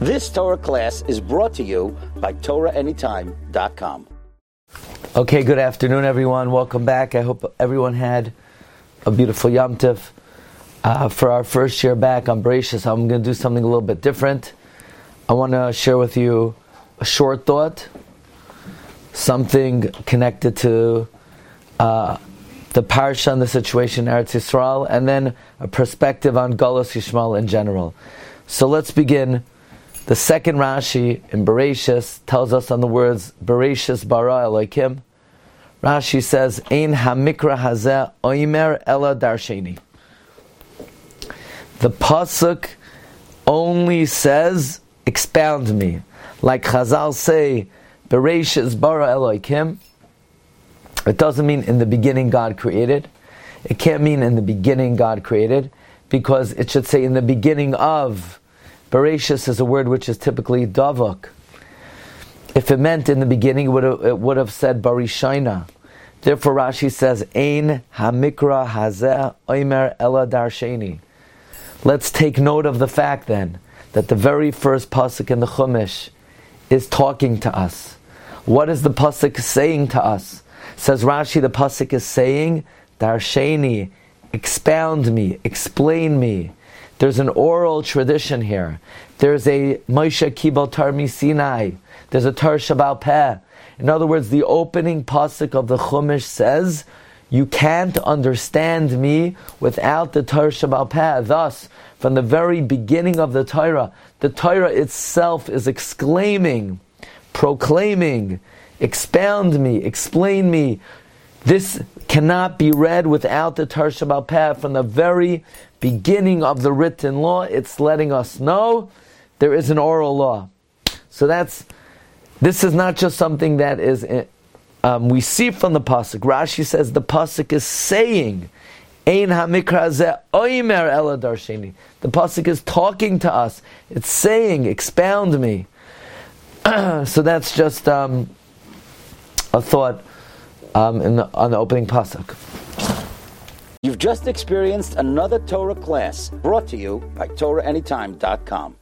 This Torah class is brought to you by TorahAnytime.com. Okay, good afternoon, everyone. Welcome back. I hope everyone had a beautiful Yom Tov. For our first year back on Bereshis, I'm going to do something a little bit different. I want to share with you a short thought, something connected to the parsha and the situation in Eretz Yisrael, and then a perspective on Galus Yishmael in general. So let's begin. The second Rashi in Bereshis tells us on the words Bereshis bara Elokim. Rashi says, Ein hamikra hazeh oimer ela darsheni. The pasuk only says, expound me. Like Chazal say, Bereshis bara Elokim. It doesn't mean in the beginning God created. It can't mean in the beginning God created, because it should say in the beginning of. Bereshis is a word which is typically davuk. If it meant in the beginning, it would have said barishaina. Therefore Rashi says, Ein hamikra hazeh oimer ela darsheni. Let's take note of the fact then, that the very first pasuk in the Chumash is talking to us. What is the pasuk saying to us? Says Rashi, the pasuk is saying, darsheni, expound me, explain me. There's an oral tradition here. There's a Moshe Kibel Tar Sinai. There's a Tar Shabal Peh. In other words, the opening pasuk of the Chumash says, you can't understand me without the Tar Shabal Peh. Thus, from the very beginning of the Torah itself is exclaiming, proclaiming, expound me, explain me. This cannot be read without the Tar Shabal Peh. From the very beginning of the written law, it's letting us know there is an oral law. So this is not just something that is we see from the pasuk. Rashi says the pasuk is saying, Ein hamikra hazeh oimer ela darsheni. The pasuk is talking to us. It's saying, expound me. So that's just a thought on the opening pasuk. You've just experienced another Torah class brought to you by TorahAnytime.com.